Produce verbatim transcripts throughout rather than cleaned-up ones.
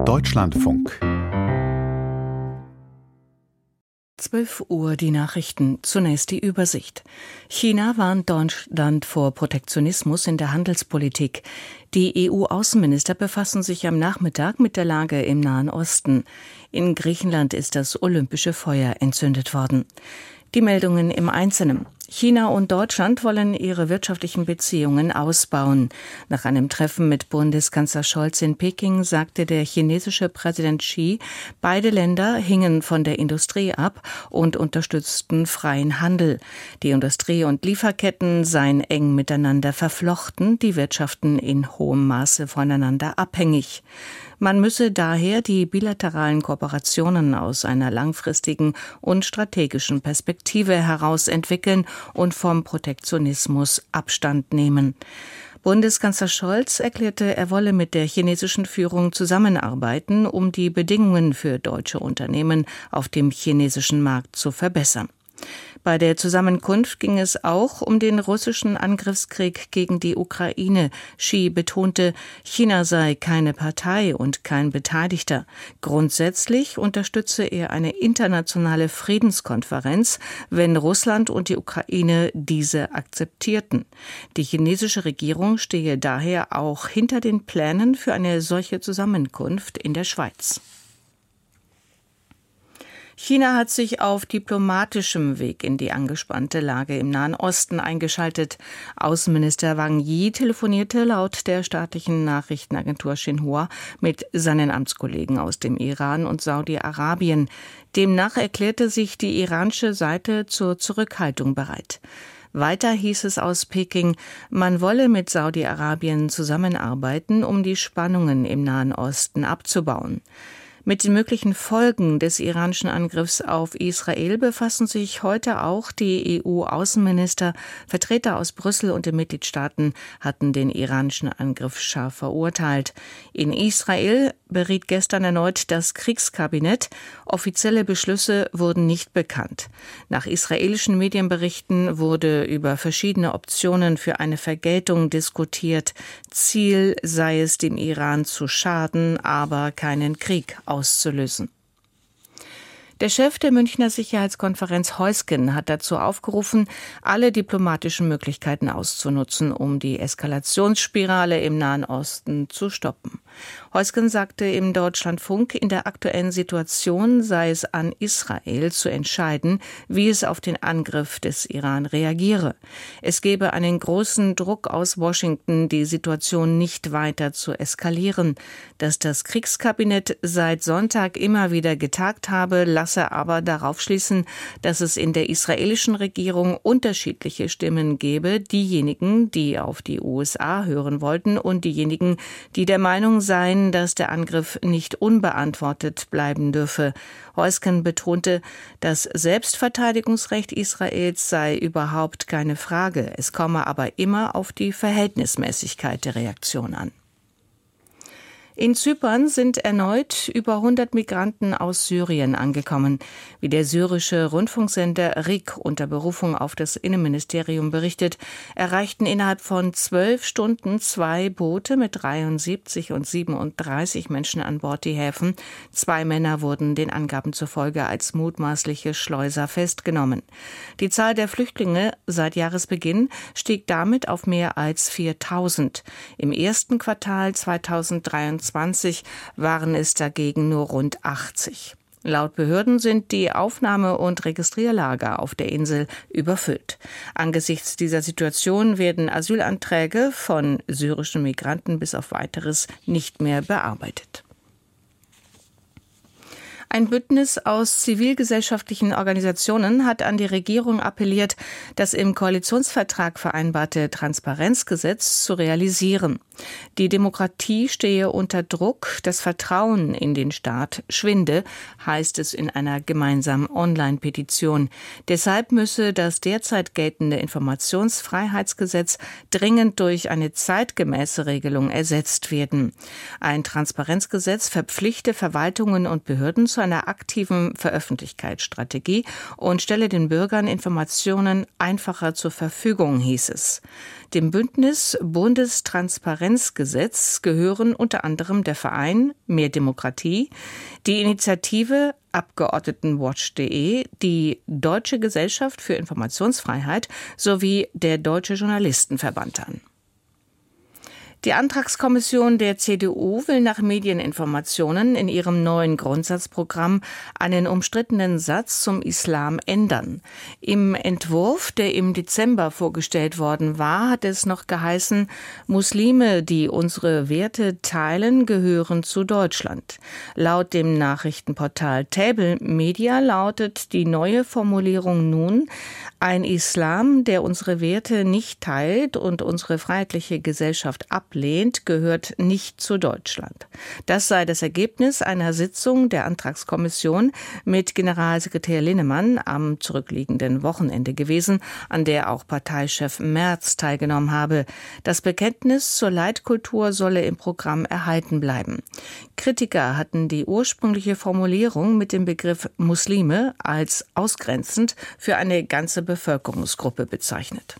Deutschlandfunk. zwölf Uhr die Nachrichten. Zunächst die Übersicht. China warnt Deutschland vor Protektionismus in der Handelspolitik. Die E U-Außenminister befassen sich am Nachmittag mit der Lage im Nahen Osten. In Griechenland ist das olympische Feuer entzündet worden. Die Meldungen im Einzelnen. China und Deutschland wollen ihre wirtschaftlichen Beziehungen ausbauen. Nach einem Treffen mit Bundeskanzler Scholz in Peking sagte der chinesische Präsident Xi, beide Länder hingen von der Industrie ab und unterstützten freien Handel. Die Industrie- und Lieferketten seien eng miteinander verflochten, die Wirtschaften in hohem Maße voneinander abhängig. Man müsse daher die bilateralen Kooperationen aus einer langfristigen und strategischen Perspektive heraus entwickeln und vom Protektionismus Abstand nehmen. Bundeskanzler Scholz erklärte, er wolle mit der chinesischen Führung zusammenarbeiten, um die Bedingungen für deutsche Unternehmen auf dem chinesischen Markt zu verbessern. Bei der Zusammenkunft ging es auch um den russischen Angriffskrieg gegen die Ukraine. Xi betonte, China sei keine Partei und kein Beteiligter. Grundsätzlich unterstütze er eine internationale Friedenskonferenz, wenn Russland und die Ukraine diese akzeptierten. Die chinesische Regierung stehe daher auch hinter den Plänen für eine solche Zusammenkunft in der Schweiz. China hat sich auf diplomatischem Weg in die angespannte Lage im Nahen Osten eingeschaltet. Außenminister Wang Yi telefonierte laut der staatlichen Nachrichtenagentur Xinhua mit seinen Amtskollegen aus dem Iran und Saudi-Arabien. Demnach erklärte sich die iranische Seite zur Zurückhaltung bereit. Weiter hieß es aus Peking, man wolle mit Saudi-Arabien zusammenarbeiten, um die Spannungen im Nahen Osten abzubauen. Mit den möglichen Folgen des iranischen Angriffs auf Israel befassen sich heute auch die E U-Außenminister. Vertreter aus Brüssel und den Mitgliedstaaten hatten den iranischen Angriff scharf verurteilt. In Israel beriet gestern erneut das Kriegskabinett. Offizielle Beschlüsse wurden nicht bekannt. Nach israelischen Medienberichten wurde über verschiedene Optionen für eine Vergeltung diskutiert. Ziel sei es, dem Iran zu schaden, aber keinen Krieg auszulösen. Der Chef der Münchner Sicherheitskonferenz Heusgen hat dazu aufgerufen, alle diplomatischen Möglichkeiten auszunutzen, um die Eskalationsspirale im Nahen Osten zu stoppen. Heusgen sagte im Deutschlandfunk, in der aktuellen Situation sei es an Israel zu entscheiden, wie es auf den Angriff des Iran reagiere. Es gebe einen großen Druck aus Washington, die Situation nicht weiter zu eskalieren. Dass das Kriegskabinett seit Sonntag immer wieder getagt habe, lasse aber darauf schließen, dass es in der israelischen Regierung unterschiedliche Stimmen gebe, diejenigen, die auf die U S A hören wollten und diejenigen, die der Meinung seien, dass der Angriff nicht unbeantwortet bleiben dürfe. Heusgen betonte, das Selbstverteidigungsrecht Israels sei überhaupt keine Frage. Es komme aber immer auf die Verhältnismäßigkeit der Reaktion an. In Zypern sind erneut über hundert Migranten aus Syrien angekommen. Wie der syrische Rundfunksender R I K unter Berufung auf das Innenministerium berichtet, erreichten innerhalb von zwölf Stunden zwei Boote mit dreiundsiebzig und siebenunddreißig Menschen an Bord die Häfen. Zwei Männer wurden den Angaben zufolge als mutmaßliche Schleuser festgenommen. Die Zahl der Flüchtlinge seit Jahresbeginn stieg damit auf mehr als viertausend. Im ersten Quartal zweitausenddreiundzwanzig waren es dagegen nur rund achtzig. Laut Behörden sind die Aufnahme- und Registrierlager auf der Insel überfüllt. Angesichts dieser Situation werden Asylanträge von syrischen Migranten bis auf Weiteres nicht mehr bearbeitet. Ein Bündnis aus zivilgesellschaftlichen Organisationen hat an die Regierung appelliert, das im Koalitionsvertrag vereinbarte Transparenzgesetz zu realisieren. Die Demokratie stehe unter Druck, das Vertrauen in den Staat schwinde, heißt es in einer gemeinsamen Online-Petition. Deshalb müsse das derzeit geltende Informationsfreiheitsgesetz dringend durch eine zeitgemäße Regelung ersetzt werden. Ein Transparenzgesetz verpflichte Verwaltungen und Behörden zu einer aktiven Veröffentlichkeitsstrategie und stelle den Bürgern Informationen einfacher zur Verfügung, hieß es. Dem Bündnis Bundestransparenzgesetz gehören unter anderem der Verein Mehr Demokratie, die Initiative Abgeordnetenwatch punkt de, die Deutsche Gesellschaft für Informationsfreiheit sowie der Deutsche Journalistenverband an. Die Antragskommission der C D U will nach Medieninformationen in ihrem neuen Grundsatzprogramm einen umstrittenen Satz zum Islam ändern. Im Entwurf, der im Dezember vorgestellt worden war, hat es noch geheißen, Muslime, die unsere Werte teilen, gehören zu Deutschland. Laut dem Nachrichtenportal Table Media lautet die neue Formulierung nun, ein Islam, der unsere Werte nicht teilt und unsere freiheitliche Gesellschaft ablehnt, gehört nicht zu Deutschland. Das sei das Ergebnis einer Sitzung der Antragskommission mit Generalsekretär Linnemann am zurückliegenden Wochenende gewesen, an der auch Parteichef Merz teilgenommen habe. Das Bekenntnis zur Leitkultur solle im Programm erhalten bleiben. Kritiker hatten die ursprüngliche Formulierung mit dem Begriff Muslime als ausgrenzend für eine ganze Bevölkerungsgruppe bezeichnet.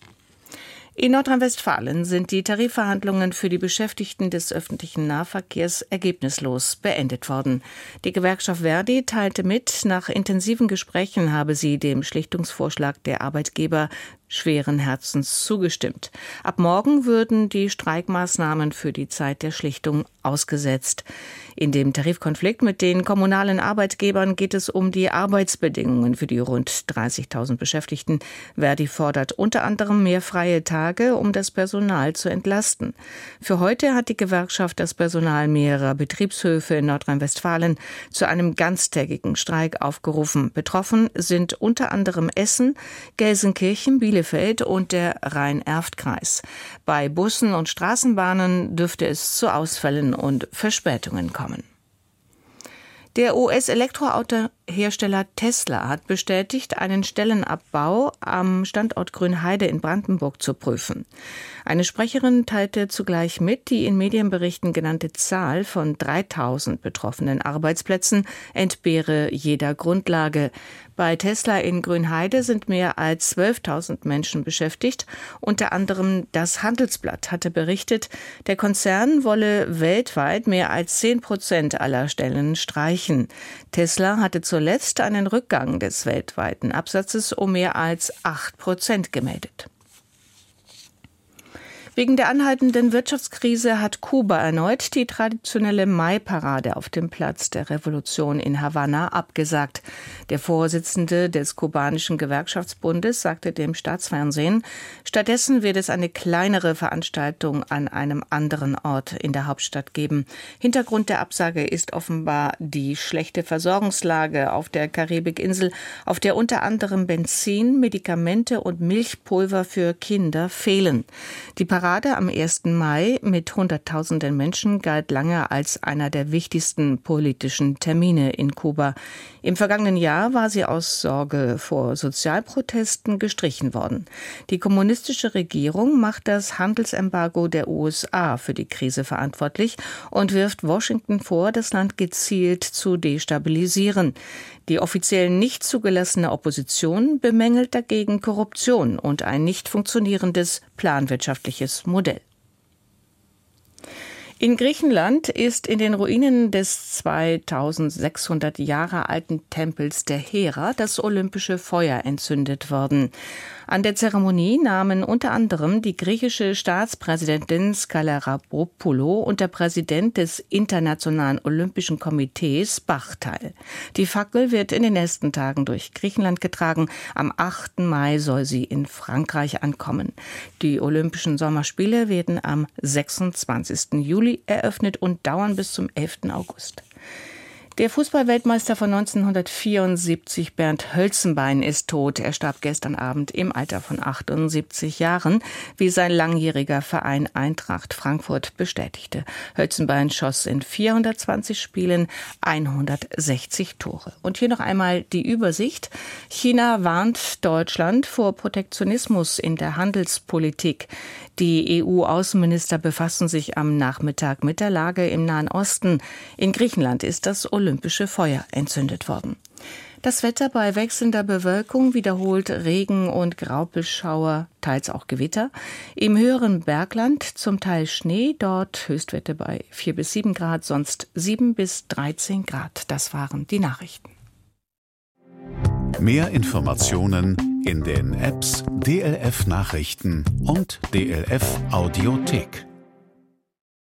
In Nordrhein-Westfalen sind die Tarifverhandlungen für die Beschäftigten des öffentlichen Nahverkehrs ergebnislos beendet worden. Die Gewerkschaft Verdi teilte mit, nach intensiven Gesprächen habe sie dem Schlichtungsvorschlag der Arbeitgeber schweren Herzens zugestimmt. Ab morgen würden die Streikmaßnahmen für die Zeit der Schlichtung ausgesetzt. In dem Tarifkonflikt mit den kommunalen Arbeitgebern geht es um die Arbeitsbedingungen für die rund dreißigtausend Beschäftigten. Verdi fordert unter anderem mehr freie Tage, um das Personal zu entlasten. Für heute hat die Gewerkschaft das Personal mehrerer Betriebshöfe in Nordrhein-Westfalen zu einem ganztägigen Streik aufgerufen. Betroffen sind unter anderem Essen, Gelsenkirchen, Bielefeld und der Rhein-Erft-Kreis. Bei Bussen und Straßenbahnen dürfte es zu Ausfällen und Verspätungen kommen. Der U S-Elektroautohersteller Tesla hat bestätigt, einen Stellenabbau am Standort Grünheide in Brandenburg zu prüfen. Eine Sprecherin teilte zugleich mit, die in Medienberichten genannte Zahl von dreitausend betroffenen Arbeitsplätzen entbehre jeder Grundlage. Bei Tesla in Grünheide sind mehr als zwölftausend Menschen beschäftigt. Unter anderem das Handelsblatt hatte berichtet, der Konzern wolle weltweit mehr als zehn Prozent aller Stellen streichen. Tesla hatte zuletzt einen Rückgang des weltweiten Absatzes um mehr als acht Prozent gemeldet. Wegen der anhaltenden Wirtschaftskrise hat Kuba erneut die traditionelle Mai-Parade auf dem Platz der Revolution in Havanna abgesagt. Der Vorsitzende des kubanischen Gewerkschaftsbundes sagte dem Staatsfernsehen, stattdessen wird es eine kleinere Veranstaltung an einem anderen Ort in der Hauptstadt geben. Hintergrund der Absage ist offenbar die schlechte Versorgungslage auf der Karibikinsel, auf der unter anderem Benzin, Medikamente und Milchpulver für Kinder fehlen. Die Parade am ersten Mai mit Hunderttausenden Menschen galt lange als einer der wichtigsten politischen Termine in Kuba. Im vergangenen Jahr war sie aus Sorge vor Sozialprotesten gestrichen worden. Die kommunistische Regierung macht das Handelsembargo der U S A für die Krise verantwortlich und wirft Washington vor, das Land gezielt zu destabilisieren. Die offiziell nicht zugelassene Opposition bemängelt dagegen Korruption und ein nicht funktionierendes planwirtschaftliches Modell. In Griechenland ist in den Ruinen des zweitausendsechshundert Jahre alten Tempels der Hera das olympische Feuer entzündet worden. An der Zeremonie nahmen unter anderem die griechische Staatspräsidentin Skalarapopoulou und der Präsident des Internationalen Olympischen Komitees Bach teil. Die Fackel wird in den nächsten Tagen durch Griechenland getragen. Am achten Mai soll sie in Frankreich ankommen. Die Olympischen Sommerspiele werden am sechsundzwanzigsten Juli eröffnet und dauern bis zum elften August. Der Fußballweltmeister von neunzehnhundertvierundsiebzig, Bernd Hölzenbein, ist tot. Er starb gestern Abend im Alter von achtundsiebzig Jahren, wie sein langjähriger Verein Eintracht Frankfurt bestätigte. Hölzenbein schoss in vierhundertzwanzig Spielen hundertsechzig Tore. Und hier noch einmal die Übersicht. China warnt Deutschland vor Protektionismus in der Handelspolitik. Die E U-Außenminister befassen sich am Nachmittag mit der Lage im Nahen Osten. In Griechenland ist das Olympische olympische Feuer entzündet worden. Das Wetter bei wechselnder Bewölkung, wiederholt Regen- und Graupelschauer, teils auch Gewitter. Im höheren Bergland zum Teil Schnee, dort Höchstwerte bei vier bis sieben Grad, sonst sieben bis dreizehn Grad. Das waren die Nachrichten. Mehr Informationen in den Apps D L F Nachrichten und D L F Audiothek.